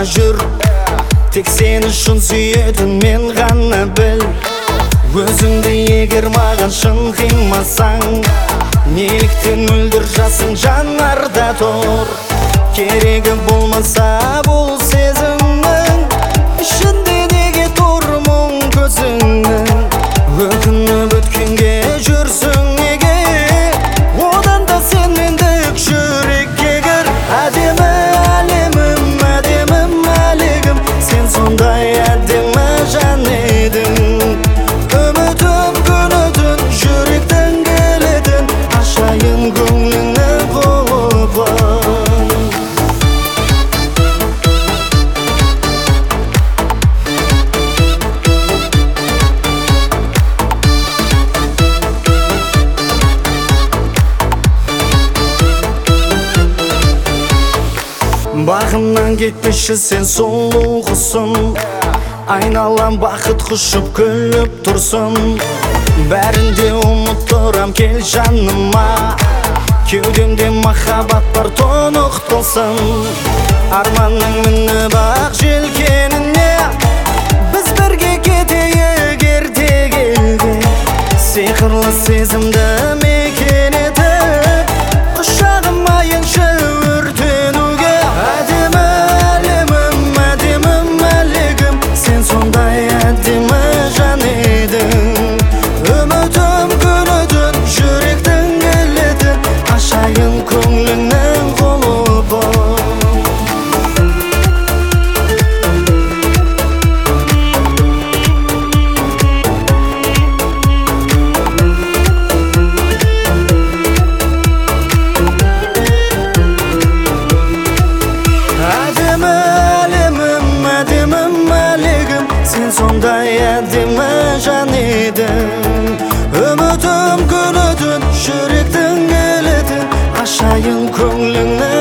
jür. Tek sen üçün sүйетін мен ғана біл. Өзіңді егер маған шын қимасаң, неліктен мөлдір жасың жанарда тұр? Керегі болмаса бұл сезімнің, ішінде неге тұр мұң көзіңнің? Өкініп өткенге жүрсің неге? Одан да сен мендік жүрекке кір. Әдемі әлемім, әдемім әлегім, сен сондай әдемі жан едің. Үмітім күні түн жүректен келетін, ашайын көңліңнің құлыбын. Бағымнан кетпеші сен сұлу құсым, айналам бақыт құшып күліп тұрсын. Бәрінде ұмыттырам кел жаныма, кеудемде махаббат бар тұнық тылсым. Арманның міні бақ желкеніне, біз бірге кетейік ертегіге. Сиқырлы сезімді мекен етіп, құшағым айыншы өртенуге. Әдемі әлемім, әдемім әлегім, сен сондай әдемі жан едің. Үмітім күні түн жүректен келетін, ашайын көңліңнің құлыбын. Әдемі әлемім, әдемім әлегім, сен сондай әдемі жан едің. Үмітім күні түн жүректен келетін, ашайын көңліңнің